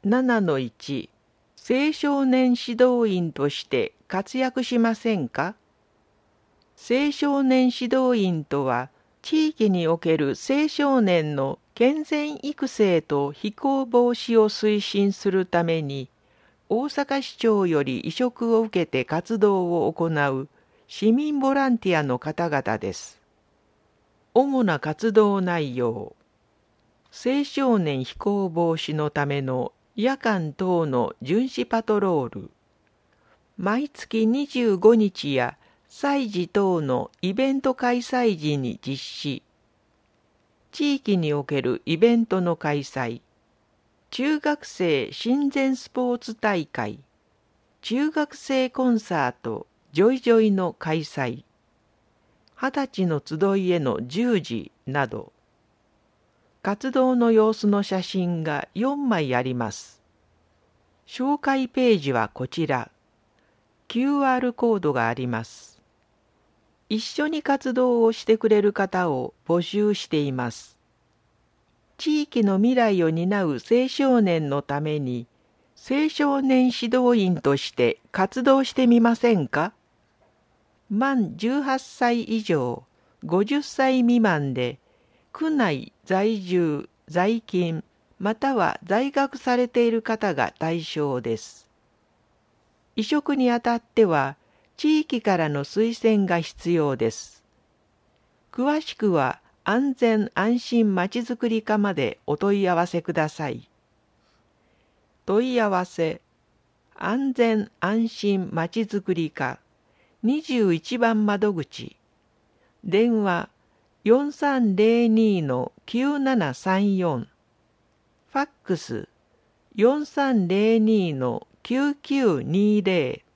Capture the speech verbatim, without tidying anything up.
ななのいち、青少年指導員として活躍しませんか？青少年指導員とは、地域における青少年の健全育成と非行防止を推進するために、大阪市長より委嘱を受けて活動を行う市民ボランティアの方々です。主な活動内容、青少年非行防止のための夜間等の巡視パトロール、毎月にじゅうごにちや祭事等のイベント開催時に実施、地域におけるイベントの開催、中学生親善スポーツ大会、中学生コンサートジョイジョイの開催、二十歳の集いへの従事など、活動の様子の写真がよんまいあります。紹介ページはこちら。キューアール コードがあります。一緒に活動をしてくれる方を募集しています。地域の未来を担う青少年のために、青少年指導員として活動してみませんか？満じゅうはっさい以上、ごじゅっさい未満で、区内在住、在勤、または在学されている方が対象です。委嘱にあたっては、地域からの推薦が必要です。詳しくは、安全安心まちづくり課までお問い合わせください。問い合わせ、安全安心まちづくり課、にじゅういちばん窓口、電話よんさんぜろにのきゅうななさんよん、ファックスよんさんぜろにのきゅうきゅうにぜろ、